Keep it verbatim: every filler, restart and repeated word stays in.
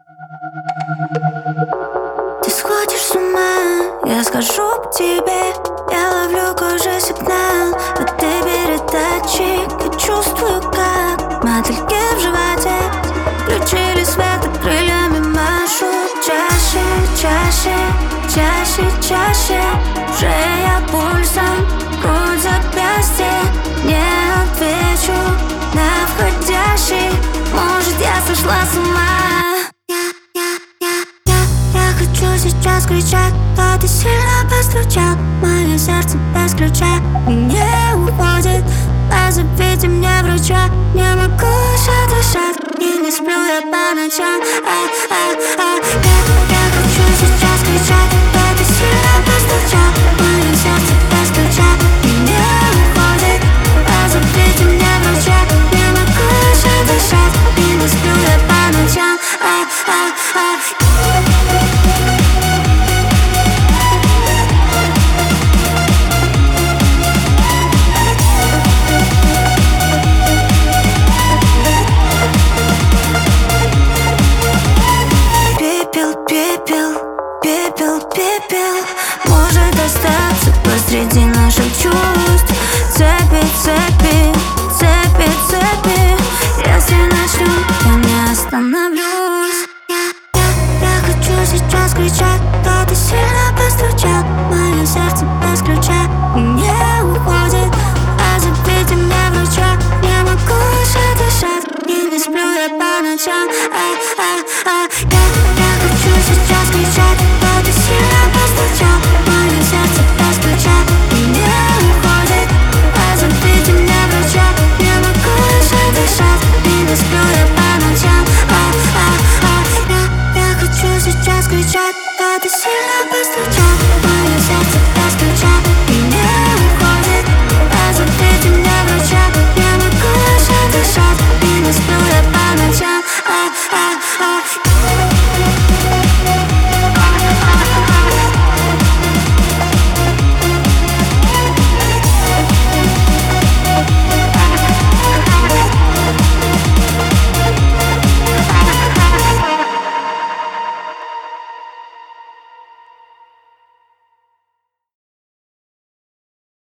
Ты сходишь с ума, я скажу по тебе. Я ловлю кожей сигнал от ты передатчик. Я чувствую, как мотыльки в животе. Включили свет и крыльями машут. Чаще, чаще, чаще, чаще. Шея пульсом, грудь, запястье. Не отвечу на входящий. Может, я сошла с ума. Сейчас кричать, кто ты сильно постучал. Мое сердце без ключа не уходит. Позовите мне врача. Не могу еще дышать и не сплю я по ночам. а, а, а. Я, я хочу сейчас кричать, кто ты сильно постучал. Мое сердце без ключа не уходит. Позовите мне врача. Не могу еще дышать и не сплю я по ночам. а, а, а. Пепел, пепел может остаться посреди наших чувств. Цепи, цепи, цепи, цепи. Если начну, я не остановлюсь. Я, я, я хочу сейчас кричать, кто ты сильно постучал. Мое сердце без ключа не уходит. Позовите мне врача. Не могу еще дышать и не сплю я по ночам. а, а, а. Я, я